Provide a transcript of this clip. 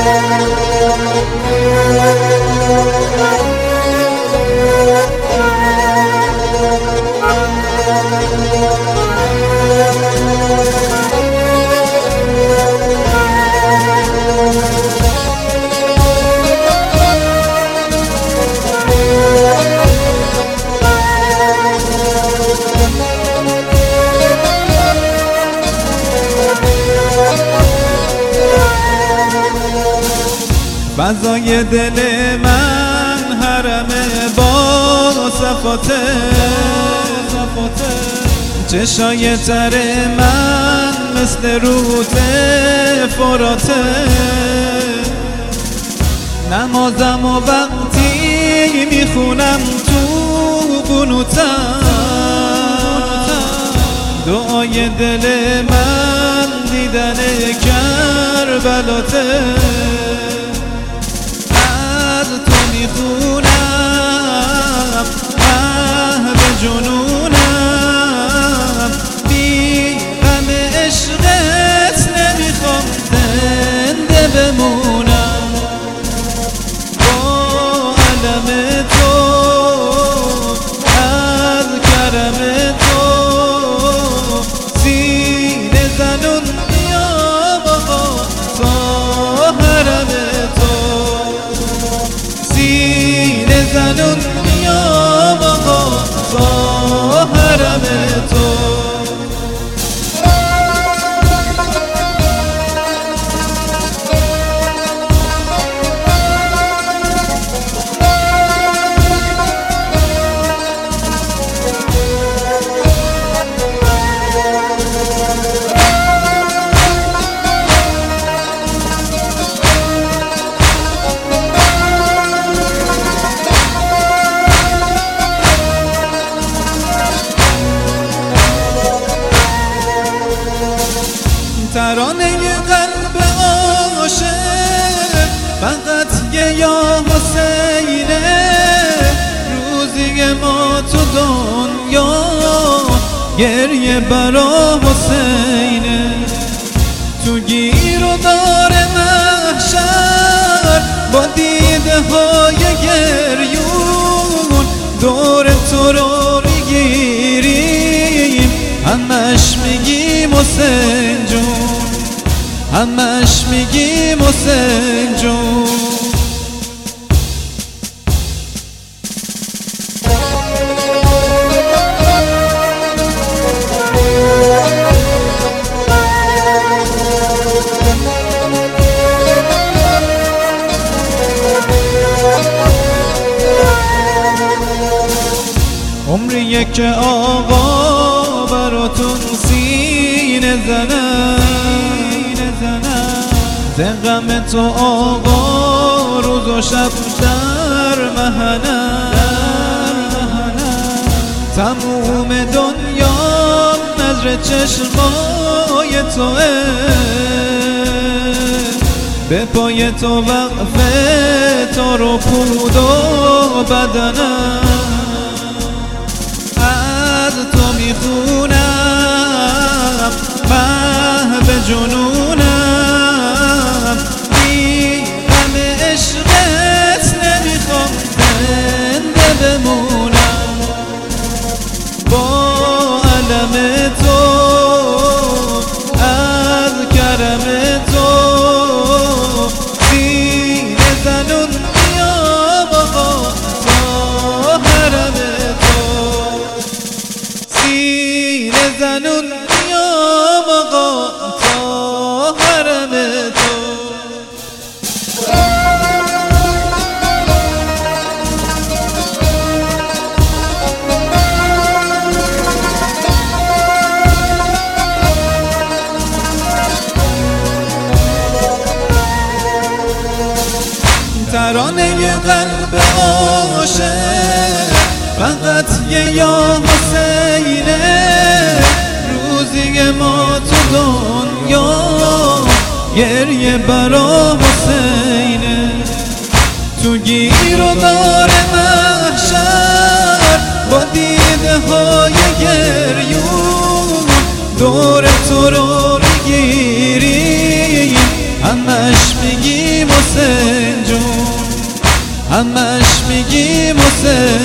فضای دل من حرم با صفاته، چشای تر من مثل رود فراته. نمازم و وقتی میخونم تو قنوتم، دعای دل من دیدن کربلاته. تو میخونم به جنونم، بی غم عشقت نمیخوام زنده بمونم. با علم تو از کرم تو سینه زنون یا بابا تا حرم تو، سینه زنون یا بابا تا حرم تو. ترانه قلب عاشق فقط یه یا حسینه. روزی ما تو دنیا گریه برا حسینه. تو گیر و دار محشر با دیده های گریون دور تو رو میگیریم، همش میگیم حسین جون، همش میگیم حسین جون. عمریه که آقا براتون سینه زنم، غم تو آقا روز و شب در محنم. تموم دنیا نظر چشمای توه، به پای تو وقفه تا رو پود و بدنم. از تو میخونم به جنونم، بی غم عشقت نمیخوام زنده بمونم. با علم تو از کرم تو سینه زنون یا بابا تا حرم تو، سینه زنون یا بابا تا حرم تو. ترانه قلب عاشق فقط یه یا حسینه. روزی ما تو دنیا گریه برا حسینه. تو گیر و دار محشر با دیده های گریون دور تو رو میگیریم، همش میگیم همش میگیم حسین